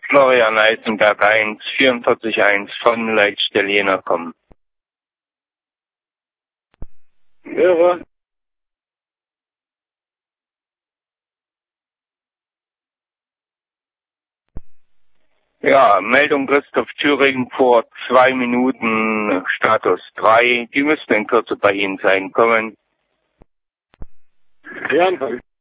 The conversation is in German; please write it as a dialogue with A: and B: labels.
A: Florian Eisenberg 1, 44.1 von Leitstelle Jena kommen.
B: Höre.
A: Ja, Meldung Christoph Thüringen vor 2 Minuten, Status 3. Die müssten in Kürze bei Ihnen sein. Kommen.
B: Ja,